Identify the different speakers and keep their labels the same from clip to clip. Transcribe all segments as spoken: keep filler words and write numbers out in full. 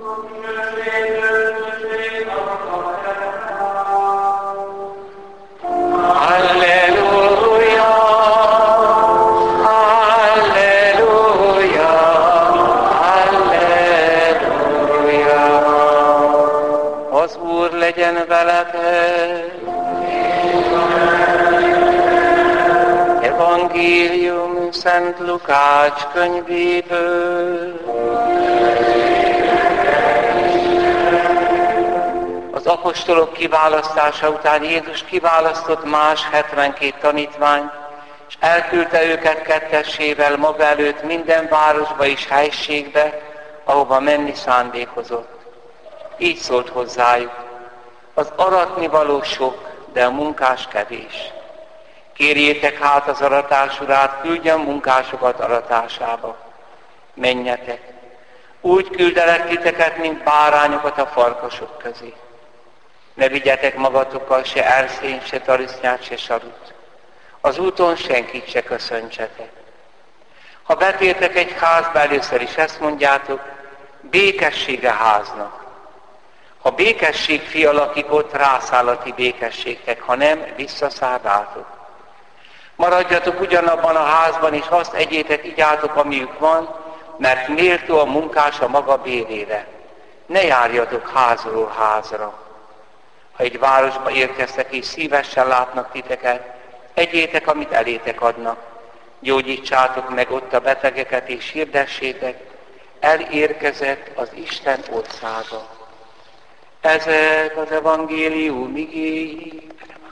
Speaker 1: Halleluja, halleluja, halleluja. Az Úr legyen veletek. Evangélium Szent Lukács könyvéből. Az apostolok kiválasztása után Jézus kiválasztott más hetvenkét tanítványt, és elküldte őket kettessével maga előtt minden városba és helységbe, ahova menni szándékozott. Így szólt hozzájuk: az aratnivaló sok, de a munkás kevés. Kérjétek hát az aratás urát, küldjen munkásokat aratásába. Menjetek, úgy küldelek titeket, mint bárányokat a farkasok közé. Ne vigyetek magatokkal se erszényt, se tarisznyát, se sarut. Az úton senkit se köszöntsetek. Ha betértek egy házba, először is ezt mondjátok: békessége háznak. Ha békesség fialakik, ott rászáll a ti békességtek, ha nem, visszaszáll rátok. Maradjatok ugyanabban a házban, és azt egyétek, igyátok, amiük van, mert méltó a munkás a maga bérére. Ne járjatok házról házra. Ha egy városba érkeztek, és szívesen látnak titeket, egyétek, amit elétek adnak. Gyógyítsátok meg ott a betegeket, és hirdessétek: elérkezett az Isten országa. Ezek az evangélium igéi.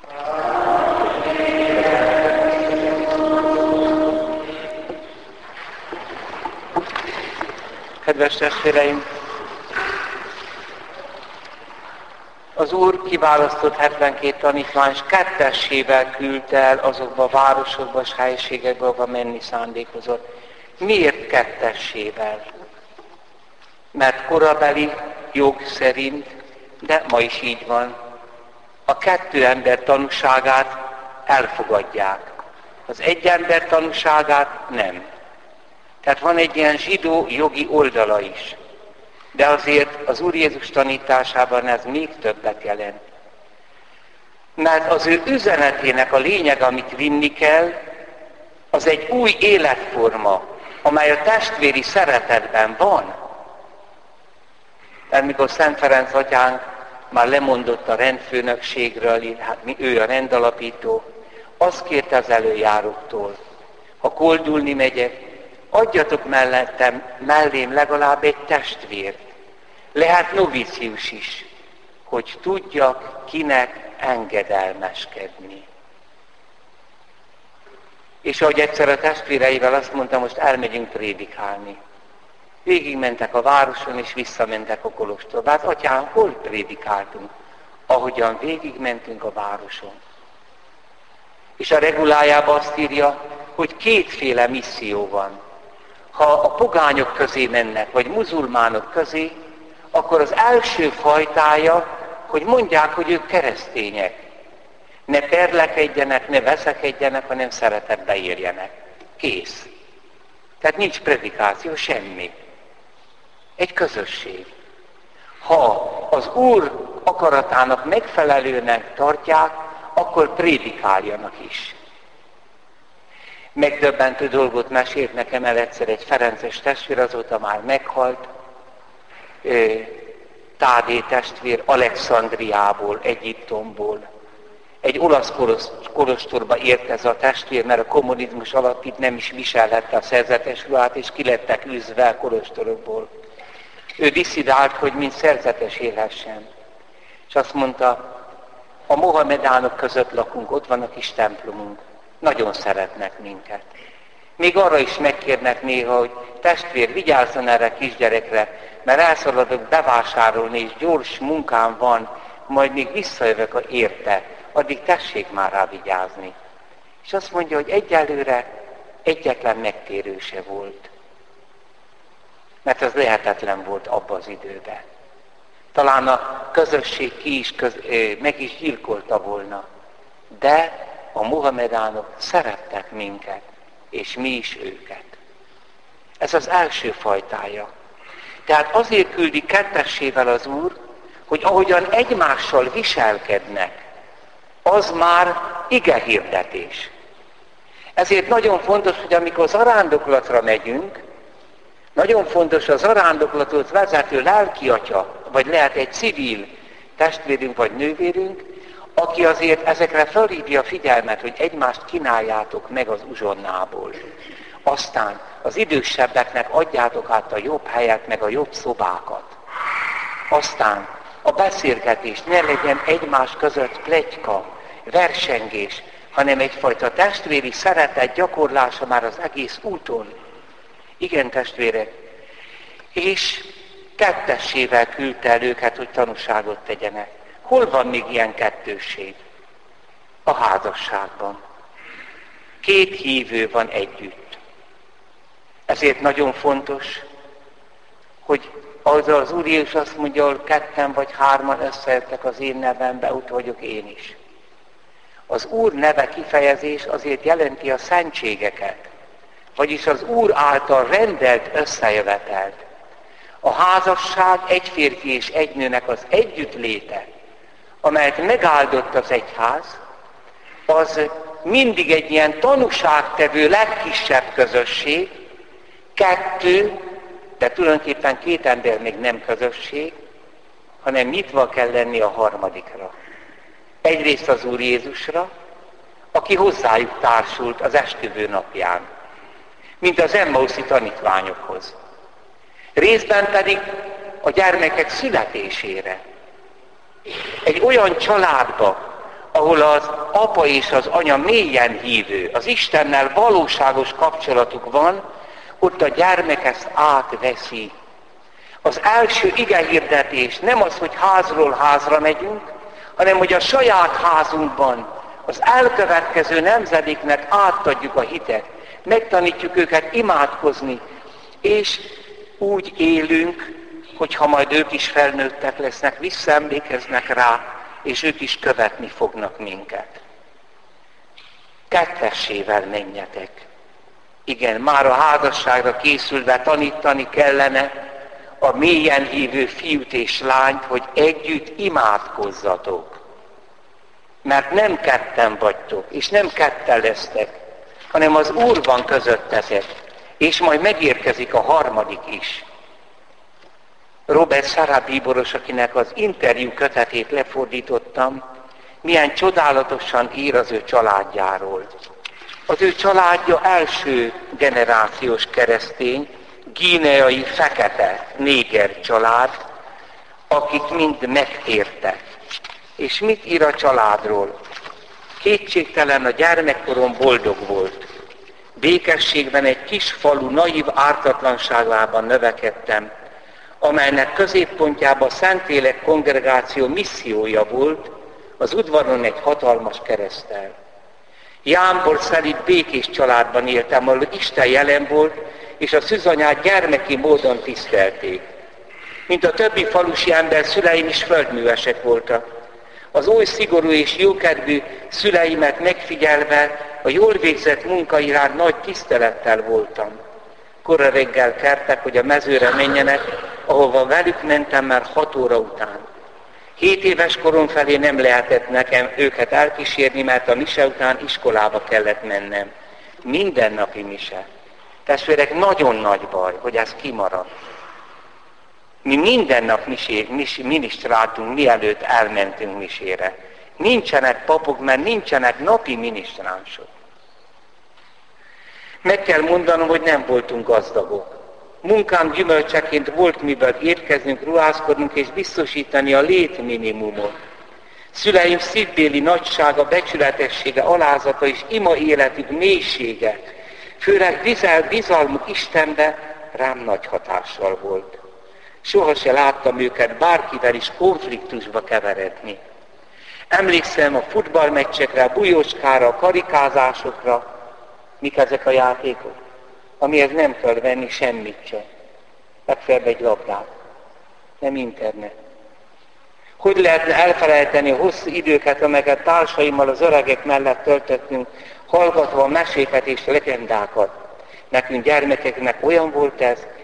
Speaker 1: Kedves testvéreim, az Úr kiválasztott hetvenkét tanítvány kettessével küldte el azokba a városokba és helyiségekbe, ahova menni szándékozott. Miért kettessével? Mert korabeli jog szerint, de ma is így van, a kettő ember tanúságát elfogadják, az egy ember tanúságát nem. Tehát van egy ilyen zsidó jogi oldala is. De azért az Úr Jézus tanításában ez még többet jelent. Mert az ő üzenetének a lényeg, amit vinni kell, az egy új életforma, amely a testvéri szeretetben van. Mert mikor Szent Ferenc atyánk már lemondott a rendfőnökségről, hát ő a rendalapító, azt kérte az előjáróktól: ha koldulni megyek, adjatok mellettem, mellém legalább egy testvért. Lehet novícius is, hogy tudjak kinek engedelmeskedni. És ahogy egyszer a testvéreivel azt mondta, most elmegyünk prédikálni. Végigmentek a városon, és visszamentek a kolostorba. Hát atyám, hol prédikáltunk? Ahogyan végigmentünk a városon. És a regulájában azt írja, hogy kétféle misszió van. Ha a pogányok közé mennek, vagy muzulmánok közé, akkor az első fajtája, hogy mondják, hogy ők keresztények. Ne perlekedjenek, ne veszekedjenek, hanem szeretetbe érjenek. Kész. Tehát nincs predikáció, semmi. Egy közösség. Ha az Úr akaratának megfelelőnek tartják, akkor prédikáljanak is. Megdöbbentő dolgot mesélt nekem el egyszer egy ferences testvér, azóta már meghalt. Tádé testvér Alexandriából, Egyiptomból. Egy olasz kolostorba ért ez a testvér, mert a kommunizmus alatt itt nem is viselhette a szerzetes ruhát, és ki lettek űzve a kolostorokból. Ő disszidált, hogy mint szerzetes élhessen. És azt mondta: a mohamedánok között lakunk, ott van a kis templomunk. Nagyon szeretnek minket. Még arra is megkérnek néha, hogy testvér, vigyázzon erre a kisgyerekre, mert elszaladok bevásárolni, és gyors munkám van, majd még visszajövök érte, addig tessék már rá vigyázni. És azt mondja, hogy egyelőre egyetlen megtérőse volt. Mert ez lehetetlen volt abban az időben. Talán a közösség ki is köz, meg is gyilkolta volna. De a mohamedánok szerettek minket, és mi is őket. Ez az első fajtája. Tehát azért küldi kettessével az Úr, hogy ahogyan egymással viselkednek, az már igehirdetés. Ezért nagyon fontos, hogy amikor zarándoklatra megyünk, nagyon fontos az zarándoklatot vezető lelkiatya, vagy lehet egy civil testvérünk vagy nővérünk, aki azért ezekre felhívja a figyelmet, hogy egymást kínáljátok meg az uzsonnából. Aztán az idősebbeknek adjátok át a jobb helyet, meg a jobb szobákat. Aztán a beszélgetés ne legyen egymás között pletyka, versengés, hanem egyfajta testvéri szeretet gyakorlása már az egész úton. Igen, testvérek. És kettessével küldte el őket, hogy tanúságot tegyenek. Hol van még ilyen kettősség? A házasságban. Két hívő van együtt. Ezért nagyon fontos, hogy az az Úr Jézus azt mondja, hogy ketten vagy hárman összejöttek az én nevembe, ott vagyok én is. Az Úr neve kifejezés azért jelenti a szentségeket, vagyis az Úr által rendelt összejövetelt. A házasság egy férfi és egy nőnek az együttléte, amelyet megáldott az egyház, az mindig egy ilyen tanúságtevő legkisebb közösség, kettő, de tulajdonképpen két ember még nem közösség, hanem nyitva kell lenni a harmadikra. Egyrészt az Úr Jézusra, aki hozzájuk társult az esküvő napján, mint az Emmauszi tanítványokhoz. Részben pedig a gyermekek születésére. Egy olyan családba, ahol az apa és az anya mélyen hívő, az Istennel valóságos kapcsolatuk van, ott a gyermek ezt átveszi. Az első igehirdetés nem az, hogy házról házra megyünk, hanem hogy a saját házunkban az elkövetkező nemzedéknek átadjuk a hitet, megtanítjuk őket imádkozni, és úgy élünk, hogyha majd ők is felnőttek lesznek, visszaemlékeznek rá, és ők is követni fognak minket. Kettessével menjetek. Igen, már a házasságra készülve tanítani kellene a mélyen hívő fiút és lányt, hogy együtt imádkozzatok. Mert nem ketten vagytok, és nem ketten lesztek, hanem az Úr van közöttetek, és majd megérkezik a harmadik is. Robert Sarah bíboros, akinek az interjú kötetét lefordítottam, milyen csodálatosan ír az ő családjáról. Az ő családja első generációs keresztény, gíneai fekete néger család, akik mind megtértek. És mit ír a családról? Kétségtelen a gyermekkorom boldog volt. Békességben egy kis falu naív ártatlanságában növekedtem, amelynek középpontjában a Szentlélek kongregáció missziója volt, az udvaron egy hatalmas kereszttel. Jámbor szelíd békés családban éltem, ahol Isten jelen volt, és a szűzanyát gyermeki módon tisztelték. Mint a többi falusi ember, szüleim is földművesek voltak. Az oly szigorú és jókedvű szüleimet megfigyelve a jól végzett munka iránt nagy tisztelettel voltam. Korra reggel keltek, hogy a mezőre menjenek, ahova velük mentem már hat óra után. Hét éves korom felé nem lehetett nekem őket elkísérni, mert a mise után iskolába kellett mennem. Mindennapi mise. Testvérek, nagyon nagy baj, hogy ez kimarad. Mi minden nap misé, mis, minisztráltunk, mielőtt elmentünk misére. Nincsenek papok, mert nincsenek napi minisztránsok. Meg kell mondanom, hogy nem voltunk gazdagok. Munkám gyümölcseként volt miből étkeznünk, ruházkodnunk és biztosítani a létminimumot. Szüleim szívbéli nagysága, becsületessége, alázata és ima életük mélysége, főleg bizel, bizalmuk Istenbe rám nagy hatással volt. Soha se láttam őket bárkivel is konfliktusba keveredni. Emlékszem a futballmeccsekre, a bujóskára, a karikázásokra. Mik ezek a játékok? Amihez nem kell venni semmit se. Legfeljebb egy labdát. Nem internet. Hogy lehetne elfelejteni a hosszú időket, amelyeket társaimmal az öregek mellett töltöttünk, hallgatva a meséket és legendákat. Nekünk gyermekeknek olyan volt ez,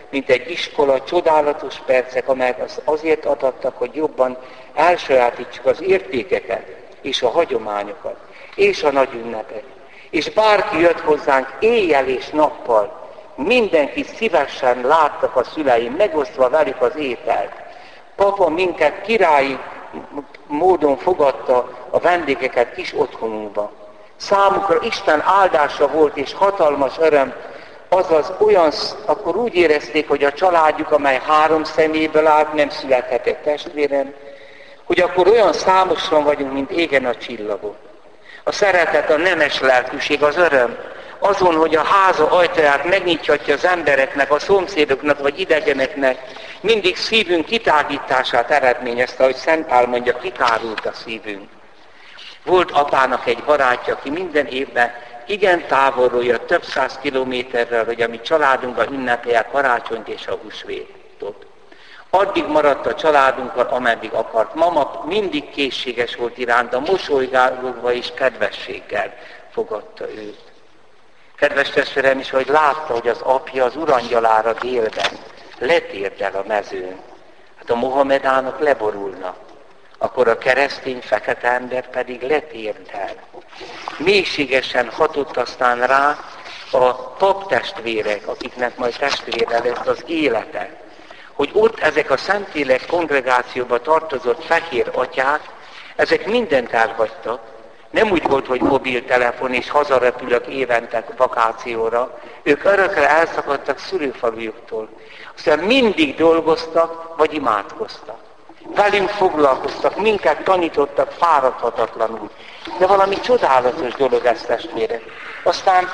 Speaker 1: mint egy iskola, csodálatos percek, amelyek azért adattak, hogy jobban elsajátítsuk az értékeket, és a hagyományokat, és a nagy ünnepet. És bárki jött hozzánk éjjel és nappal, mindenki szívesen láttak a szüleim, megosztva velük az ételt. Papa minket királyi módon fogadta a vendégeket kis otthonunkba. Számukra Isten áldása volt és hatalmas öröm, azaz olyan, akkor úgy érezték, hogy a családjuk, amely három személyből állt, nem születhetett testvérem, hogy akkor olyan számosan vagyunk, mint égen a csillagok. A szeretet, a nemes lelkűség, az öröm, azon, hogy a háza ajtaját megnyithatja az embereknek, a szomszédoknak vagy idegeneknek, mindig szívünk kitágítását eredményezte, ahogy Szent Pál mondja, kitárult a szívünk. Volt apának egy barátja, aki minden évben igen távolról jött, több száz kilométerrel, hogy a mi családunkban ünnepelják karácsonyt és a húsvétot. Addig maradt a családunkkal, ameddig akart. Mama mindig készséges volt iránta, mosolygálva és kedvességgel fogadta őt. Kedves testvérem is, hogy látta, hogy az apja az urangyalára délben letérdel a mezőn. Hát a mohamedánok leborulnak. Akkor a keresztény fekete ember pedig letérdel. Mélységesen hatott aztán rá a paptestvérek, akiknek majd testvére lesz az élete. Hogy ott ezek a Szentlélek kongregációba tartozott fehér atyák, ezek mindent elhagytak. Nem úgy volt, hogy mobiltelefon és hazarepülök évente vakációra. Ők örökre elszakadtak szülőfalujuktól. Aztán mindig dolgoztak, vagy imádkoztak. Velünk foglalkoztak, minket tanítottak fáradhatatlanul. De valami csodálatos dolog ez, testvérek. Aztán,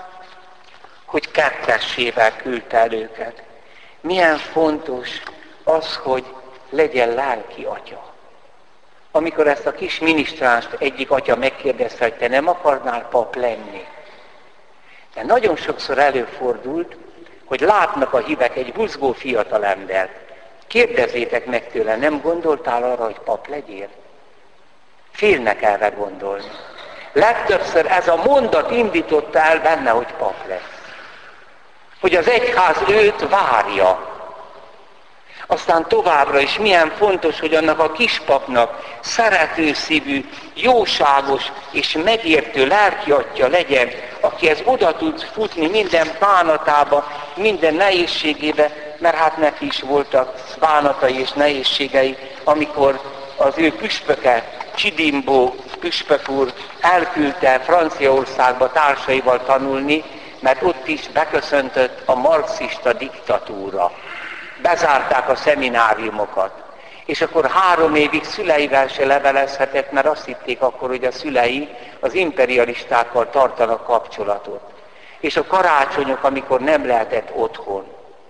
Speaker 1: hogy kettessével küldte el őket. Milyen fontos az, hogy legyen lelki atya. Amikor ezt a kis minisztránst egyik atya megkérdezte, hogy te nem akarnál pap lenni. De nagyon sokszor előfordult, hogy látnak a hívek egy buzgó fiatalembert. Kérdezzétek meg tőle, nem gondoltál arra, hogy pap legyél? Félnek erre gondolni. Legtöbbször ez a mondat indította el benne, hogy pap lesz. Hogy az egyház őt várja. Aztán továbbra is milyen fontos, hogy annak a kispapnak szeretőszívű, jóságos és megértő lelkiatya legyen, akihez oda tud futni minden bánatába, minden nehézségébe, mert hát neki is voltak bánatai és nehézségei, amikor az ő püspöke, Csidimbó püspök úr elküldte Franciaországba társaival tanulni, mert ott is beköszöntött a marxista diktatúra. Bezárták a szemináriumokat. És akkor három évig szüleivel se levelezhetett, mert azt hitték akkor, hogy a szülei az imperialistákkal tartanak kapcsolatot. És a karácsonyok, amikor nem lehetett otthon.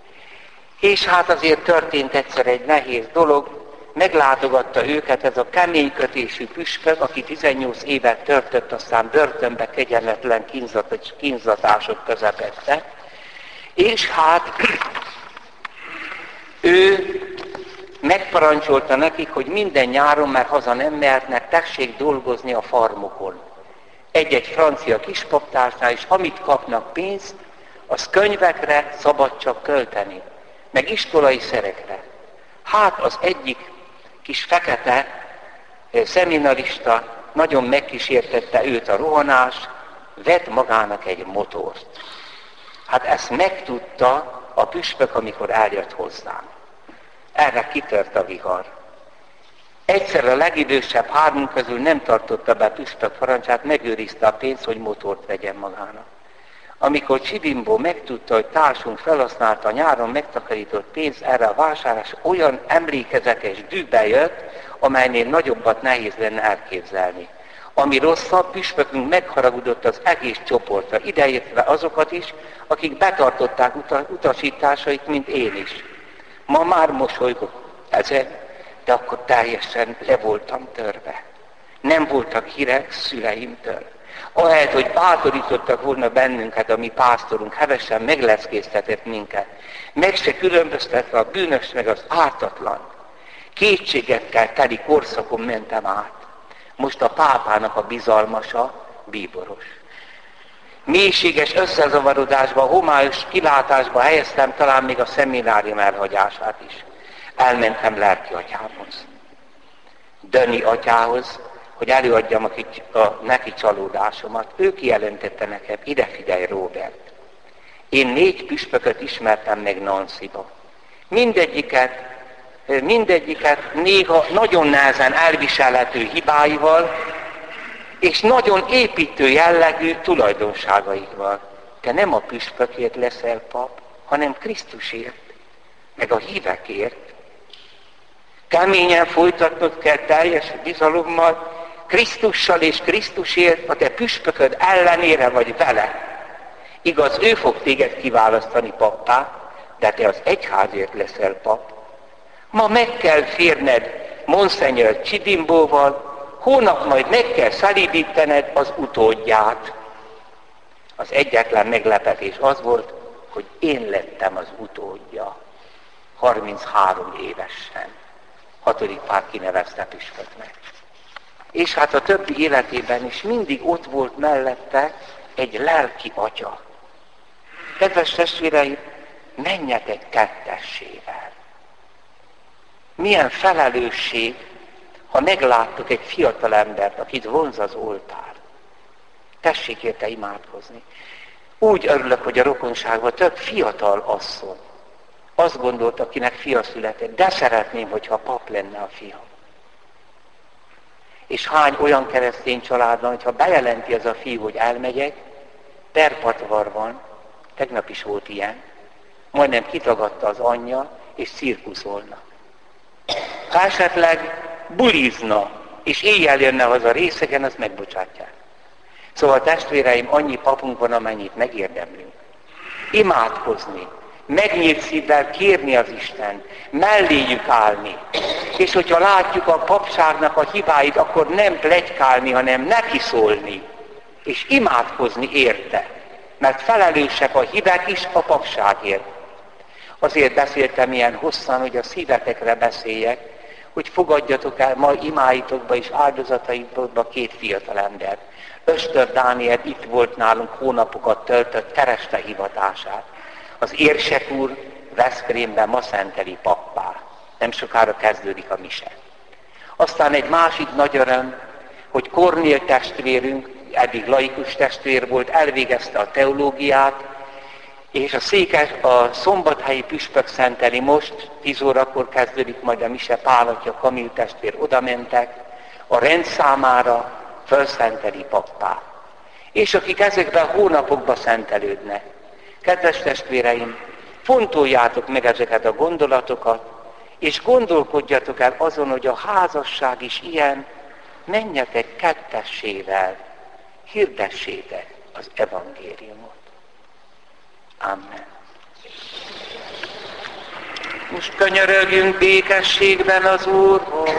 Speaker 1: És hát azért történt egyszer egy nehéz dolog, meglátogatta őket ez a keménykötésű püspök, aki tizennyolc évet töltött, aztán börtönbe kegyelmetlen kínzatások közepette. És hát ő megparancsolta nekik, hogy minden nyáron, mert haza nem mehetnek, tessék dolgozni a farmokon. Egy-egy francia kispaptársnál, és amit kapnak pénzt, az könyvekre szabad csak költeni, meg iskolai szerekre. Hát az egyik kis fekete szeminarista nagyon megkísértette őt a rohanás, vett magának egy motort. Hát ezt megtudta a püspök, amikor eljött hozzám. Erre kitört a vihar. Egyszer a legidősebb hármunk közül nem tartotta be a püspök parancsát, megőrizte a pénzt, hogy motort vegyen magának. Amikor Csidimbó megtudta, hogy társunk felhasználta a nyáron megtakarított pénzt erre a vásárlás, olyan emlékezetes dűbe jött, amelynél nagyobbat nehéz lenne elképzelni. Ami rosszabb, püspökünk megharagudott az egész csoportra, ideértve azokat is, akik betartották utasításait, mint én is. Ma már mosolygok ezen, de akkor teljesen le voltam törve. Nem voltak hírek szüleimtől. Ahelyett, hogy bátorítottak volna bennünket, a mi pásztorunk hevesen megleszkéztetett minket, meg se különböztetve a bűnös meg az ártatlan. Kétségekkel teli korszakon mentem át. Most a pápának a bizalmasa bíboros. mélységes összezavarodásba, homályos kilátásba helyeztem talán még a szeminárium elhagyását is. Elmentem lelki atyámhoz, Döni atyához, hogy előadjam a, a neki csalódásomat. Ő kijelentette nekem, ide figyelj, Róbert. Én négy püspököt ismertem meg Nancyba. Mindegyiket, mindegyiket néha nagyon nehezen elviselhető hibáival, és nagyon építő jellegű tulajdonságaival. Te nem a püspökért leszel pap, hanem Krisztusért, meg a hívekért. Keményen folytatnod kell teljes bizalommal, Krisztussal és Krisztusért, a te püspököd ellenére vagy vele. Igaz, ő fog téged kiválasztani pappá, de te az egyházért leszel pap. Ma meg kell férned Monseigneur Csidimbóval, hónap majd meg kell szelídítened az utódját. Az egyetlen meglepetés az volt, hogy én lettem az utódja. harminchárom évesen. Hatodik Pál kinevezte püspöknek. És hát a többi életében is mindig ott volt mellette egy lelki atya. Kedves testvéreim, menjetek kettessével. Milyen felelősség, ha megláttok egy fiatal embert, akit vonz az oltár. Tessék érte imádkozni. Úgy örülök, hogy a rokonságban több fiatal asszony azt gondolt, akinek fia született, de szeretném, hogyha pap lenne a fia. És hány olyan keresztény családban, hogyha bejelenti ez a fiú, hogy elmegyek, perpatvar van, tegnap is volt ilyen, majdnem kitagadta az anyja, és cirkuszolna. Ha esetleg bulizna, és éjjel jönne haza részegen, azt megbocsátják. Szóval testvéreim, annyi papunk van, amennyit megérdemlünk. Imádkozni, megnyílt szívvel kérni az Isten, melléjük állni. És hogyha látjuk a papságnak a hibáit, akkor nem pletykálni, hanem neki szólni. És imádkozni érte. Mert felelősek a hibák is a papságért. Azért beszéltem ilyen hosszan, hogy a szívetekre beszéljek, hogy fogadjatok el ma imáitokba és áldozataitokba két fiatal embert. Östör Dániel itt volt nálunk, hónapokat töltött, kereste hivatását. Az érsek úr Veszprémben ma szenteli pappá. Nem sokára kezdődik a mise. Aztán egy másik nagy öröm, hogy Kornél testvérünk, eddig laikus testvér volt, elvégezte a teológiát, és a székes, a szombathelyi püspök szenteli most, tíz órakor kezdődik majd a mise, Pál atya, Kamil testvér oda mentek, a rend számára fölszenteli pappá. És akik ezekben a hónapokban szentelődnek. Kedves testvéreim, fontoljátok meg ezeket a gondolatokat, és gondolkodjatok el azon, hogy a házasság is ilyen, menjetek kettessével, hirdessétek az evangéliumot. Amen. Most könyörögjünk békességben az Úrhoz.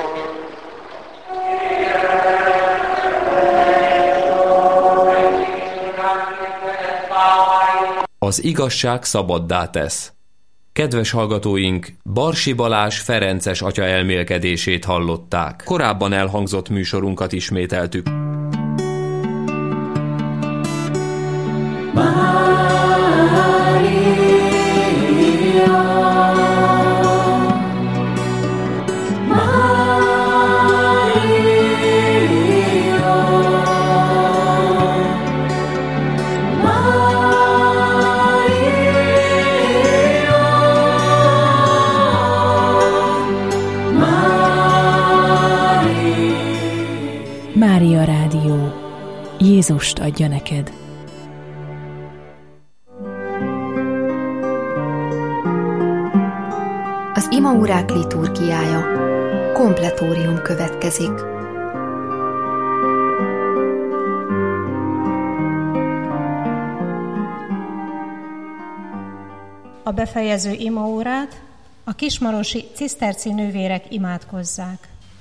Speaker 2: Az igazság szabaddá tesz. Kedves hallgatóink, Barsi Balázs ferences atya elmélkedését hallották. Korábban elhangzott műsorunkat ismételtük.
Speaker 3: Mária Rádió. Jézust adja neked.
Speaker 4: Az imaórák liturgiája. Kompletórium következik.
Speaker 5: A befejező imaórát a kismarosi ciszterci nővérek imádkozzák.